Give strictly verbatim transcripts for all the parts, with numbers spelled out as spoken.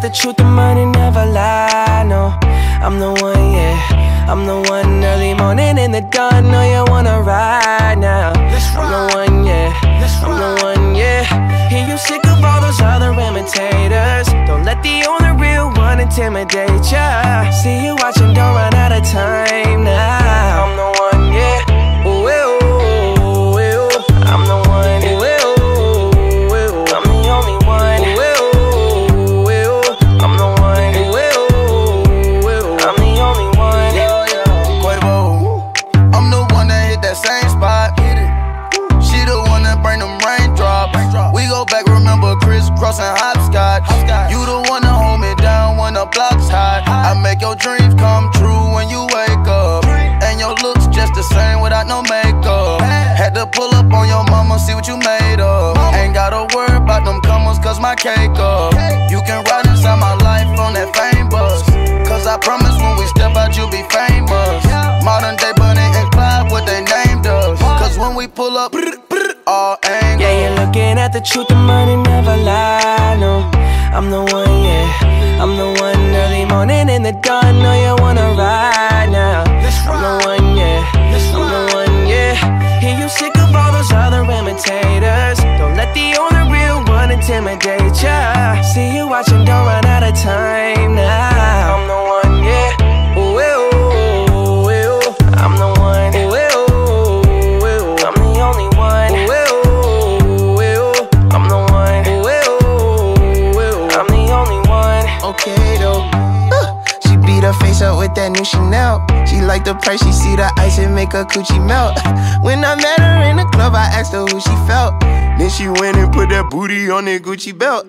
the truth, the money never lie, no. I'm the one, yeah, I'm the one. Early morning in the dawn, know you wanna ride now. I'm the one, yeah, I'm the one, yeah. Hear you sick of all those other imitators. Don't let the only real one intimidate ya. See you watching, don't run out of time now. I'm the one, yeah, ooh, ooh, ooh, ooh. I'm the one, ooh, ooh, ooh. I'm the only one, ooh, ooh, ooh. I'm the one, ooh, ooh, ooh. I'm the only one, yeah, yeah. Quavo, I'm the one that hit that same spot. She the one that bring them raindrops. We go back, remember crisscross and hopscotch. You the one that hold me down when the block's hot. I make your dreams come true when you wake up, and your looks just the same without no makeup. Had to pull up on your mama, see what you made of. Ain't gotta worry about them comers, cause my cake up. You can ride inside my life on that fame bus, cause I promise when we step out you'll be famous. Modern day Bunny and Clyde, what they named us, cause when we pull up, all angles. Yeah, you're looking at the truth, the money never lie, no. I'm the one, yeah, I'm the one. Early morning in the dawn, know you wanna ride now. I'm the one, yeah, I'm the one, yeah. Hear you sick of all those other imitators. Don't let the only real one intimidate ya. See you watching, don't run out of time now. I'm the one, yeah, ooh, ooh, ooh. I'm the one, ooh, ooh, ooh. I'm the only one, ooh, ooh, ooh. I'm the one, ooh, ooh, ooh. I'm the only one. Okay though, uh, she beat her face up with that new Chanel. She like the price, she see the ice and make her coochie melt. When I met her in the club, I asked her who she felt. Then she went and put that booty on that Gucci belt.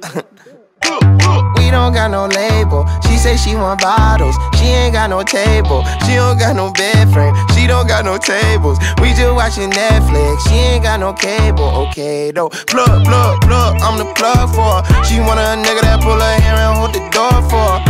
We don't got no label. She say she want bottles. She ain't got no table. She don't got no bed frame. She don't got no tables. We just watching Netflix. She ain't got no cable. Okay though, plug, plug, plug. I'm the plug for her. She want a nigga that pull her hair and hold the door for her.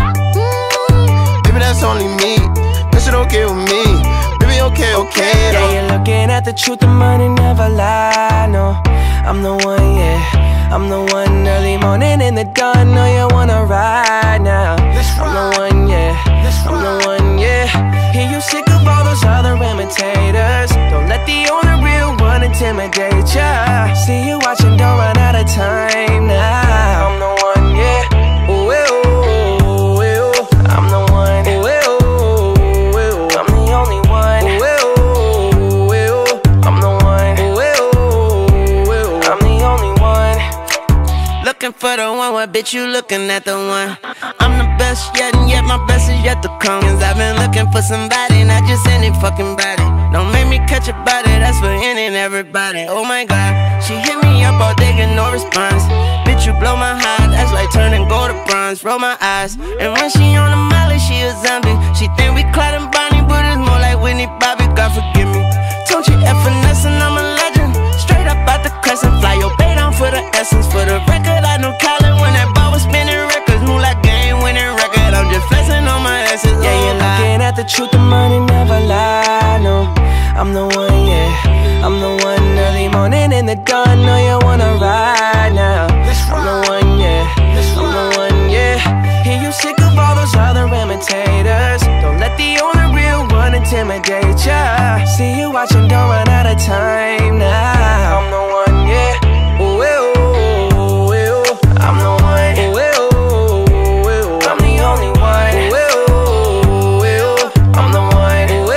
Mm, baby, that's only me. That shit okay with me. Baby, okay, okay though. Yeah, you're looking at the truth, the money never lie, no. I'm the one, yeah, I'm the one. Early morning in the dawn, know you wanna ride now. I'm the one, yeah, I'm the one, yeah. Hear you sick of all those other imitators. Don't let the only real one intimidate ya. See you watching, don't run out of time now. I'm the one, yeah, ooh, ooh, ooh. I'm the one, ooh, ooh, ooh. I'm the only one, ooh, ooh, ooh. I'm the one, ooh, ooh, ooh. I'm the only one. Looking for the one, what bitch you looking at the one? I'm the best yet, and yet my best is yet to come. Cause I've been looking for somebody, not just any fucking body. Don't make me catch a body, that's for any and everybody. Oh my god, she hit me up all day, get no response. Bitch, you blow my heart, that's like turning gold to bronze. Roll my eyes, and when she on the molly, she a zombie. She think we Clyde and Bonnie, but it's more like Whitney Bobby, God forgive me. Don't you F finesse and I'm a legend. Straight up out the crescent, fly your bait down for the essence. For the record, I know Colin when that ball was spinning records. Move like game winning record, I'm just flexing on my essence. Yeah, you're looking at the truth, the money never lie, no. I'm the one, yeah, I'm the one. Early morning in the dawn, know you wanna ride now. I'm the one, yeah, I'm the one, yeah. Hear you sick of all those other imitators. Don't let the only real one intimidate ya. See you watching, don't run out of time now. I'm the one, yeah, ooh, ooh, ooh. I'm the one, ooh, ooh, ooh. I'm the only one, ooh, ooh, ooh. I'm the one, ooh,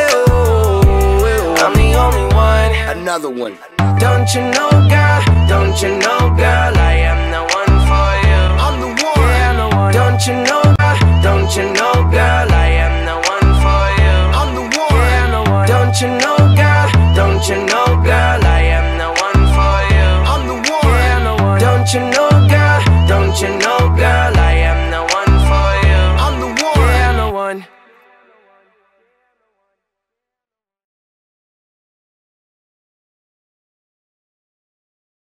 ooh, ooh. I'm the only one. Another one. Don't you know, girl, don't you know